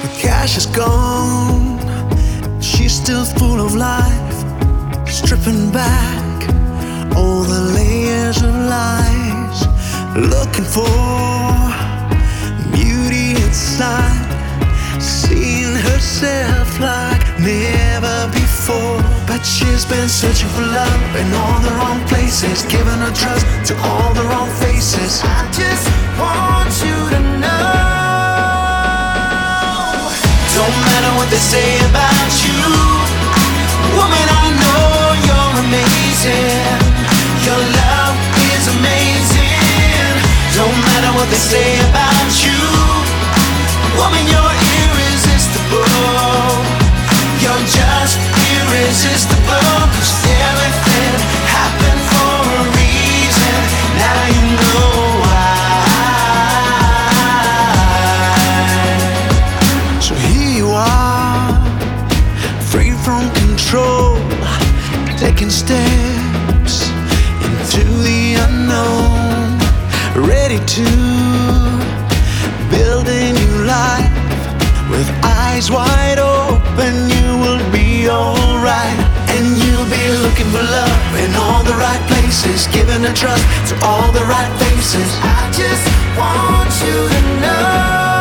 Cash is gone, she's still full of life, stripping back all the layers of lies, looking for beauty inside, seeing herself like never before. But she's been searching for love in all the wrong places, giving her trust to all the wrong faces. I just want you to know, don't matter what they say about you, woman, I know you're amazing. Your love is amazing. Don't matter what they say about you, woman, you're irresistible. You're just irresistible. 'Cause everything happened for a reason. Now you know why. So here you are, free from control, taking steps into the unknown, ready to build a new life. With eyes wide open, you will be alright. And you'll be looking for love in all the right places, giving a trust to all the right faces. I just want you to know,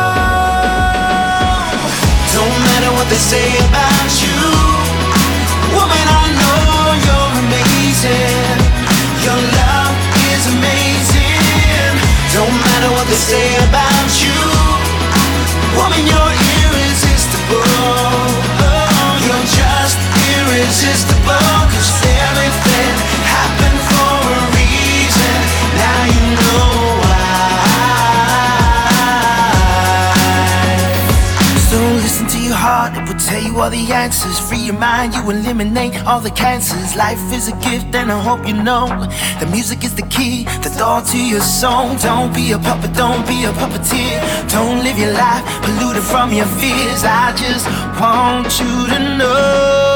don't matter what they say about you, woman, I know you're amazing. Your love is amazing. Don't matter what they say about you, woman, you're irresistible. Oh, you're just irresistible. 'Cause everything happened for a reason. Now you know why. So listen to your heart, it will tell you all the answers. Free your mind, you eliminate all the cancers. Life is a gift and I hope you know the music is the key, the door to your soul. Don't be a puppet, don't be a puppeteer. Don't live your life polluted from your fears. I just want you to know,